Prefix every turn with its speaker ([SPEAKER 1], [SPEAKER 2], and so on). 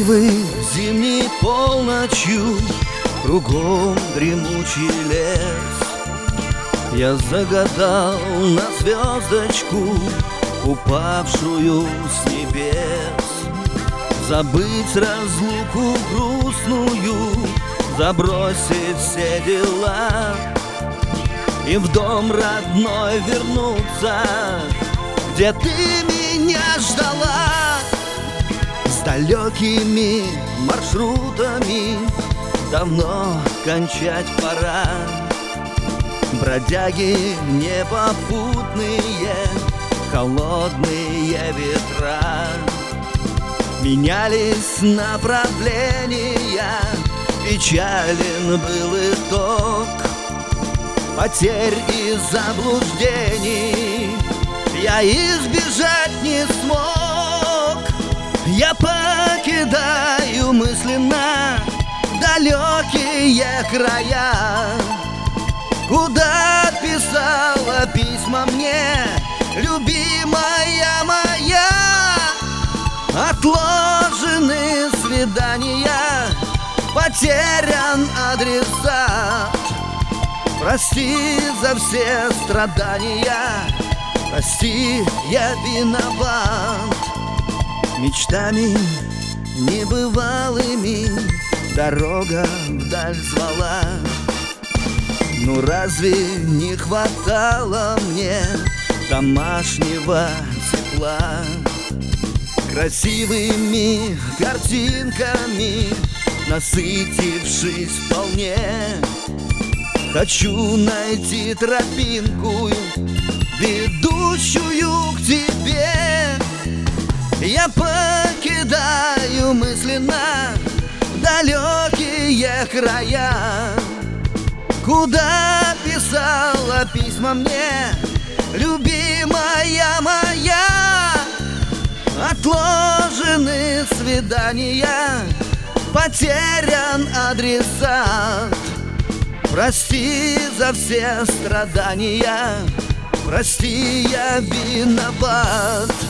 [SPEAKER 1] Красивый зимней полночью кругом дремучий лес. Я загадал на звездочку, упавшую с небес. Забыть разлуку грустную, забросить все дела и в дом родной вернуться, где ты меня ждала. С далекими маршрутами давно кончать пора. Бродяги непопутные, холодные ветра менялись направления, печален был итог потерь и заблуждений. Я избежать не смог. Я покидаю мысленно далекие края, куда писала письма мне любимая моя. Отложены свидания, потерян адресат. Прости за все страдания, прости, я виноват. Мечтами небывалыми дорога вдаль звала. Ну разве не хватало мне домашнего тепла? Красивыми картинками насытившись вполне, хочу найти тропинку, ведущую к тебе. Я покидаю мысленно далекие края, куда писала письма мне любимая моя. Отложены свидания, потерян адресат. Прости за все страдания, прости, я виноват.